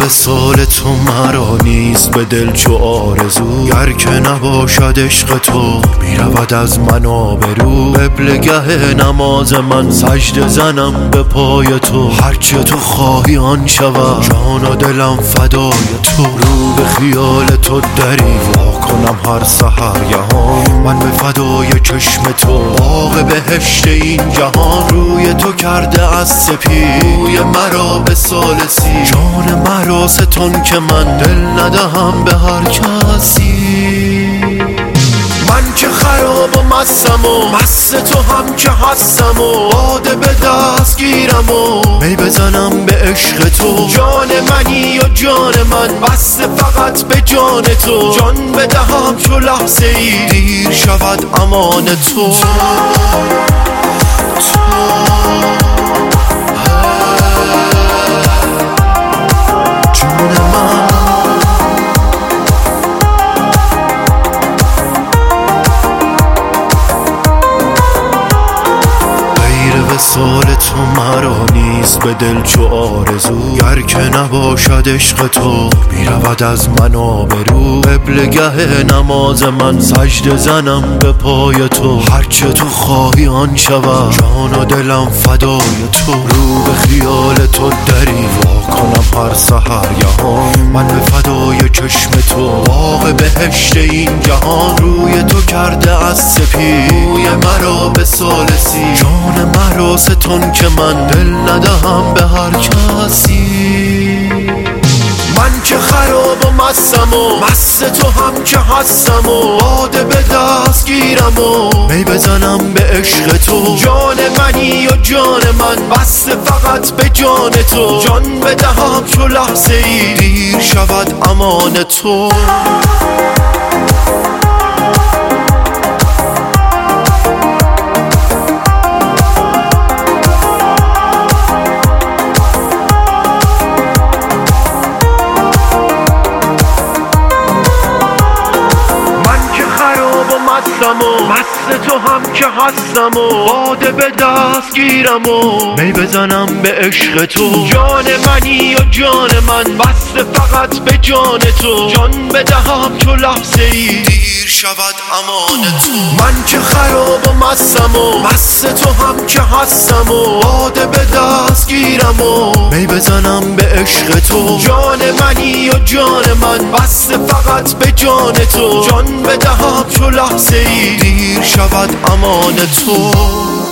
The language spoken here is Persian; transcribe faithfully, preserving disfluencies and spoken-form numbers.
وصال تو مرا نیست به دل چو آرزو، گر که نباشد عشق تو میرود از من آبرو. قبلگه نماز من سجده زنم به پای تو، هرچه تو خواهی آن شود، جان و دلم فدای تو. رو به خیال تو دری وا کنم هر سحرگهان، من به فدای چشم تو باغ بهشت این جهان. روی تو کرده از سپید روی مرا به ثالثی، جان مرا ستان که من دل ندهم به هر کسی. من که خراب و مستم و مست تو هم که هستم و باده به دست گیرم و می بزنم به عشق تو. جان منی و جان من بسته فقط به جان تو، جان بدهم چو لحظه ای دیر شود امان تو. جان من وصال تو مرا نیست به دل چو آرزو، گر که نباشد عشق تو میرود از من آبرو. قبلگه نماز من سجده زنم به پای تو، هرچه تو خواهی آن شود، جان و دلم فدای تو. رو به خیال تو دری وا کنم هر سحرگهان، من به فدای چشم تو باغ بهشت این جهان. روی تو کرده از سپید روی مرا به ثالثی، جان مرا ستان که من دل ندهم به هر کسی. من که خراب و مستم و مست تو هم که هستم و باده به دست گیرم و می بزنم به عشق تو. جان منی و جان من بسته فقط به جان تو، جان بدهم چو لحظه ای دیر شود امان تو. و مست تو هم که هستم و باده به دست گیرم و می بزنم به عشق تو. جان منی و جان من بسته فقط به جان تو، جان بدهم چو لحظه ای دیر شود امان تو. من که خراب و مستم و مست تو هم که هستم و باده به دست گیرم و می بزنم به عشق تو. جان منی و جان من بسته فقط به جان تو، جان بدهم چو لحظه ای دیر شود امان تو.